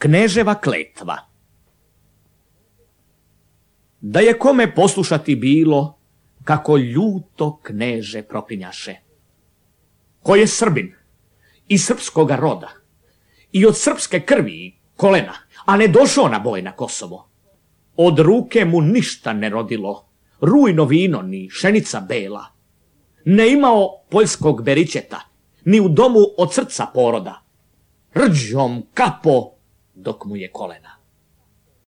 Kneževa kletva. Da je kome poslušati bilo, kako ljuto kneže propinjaše. Ko je Srbin, iz srpskoga roda, i od srpske krvi i kolena, a ne došao na boj na Kosovo, od ruke mu ništa ne rodilo, rujno vino ni šenica bela, ne imao poljskog beričeta, ni u domu od srca poroda, rđom kapo dok mu je kolena.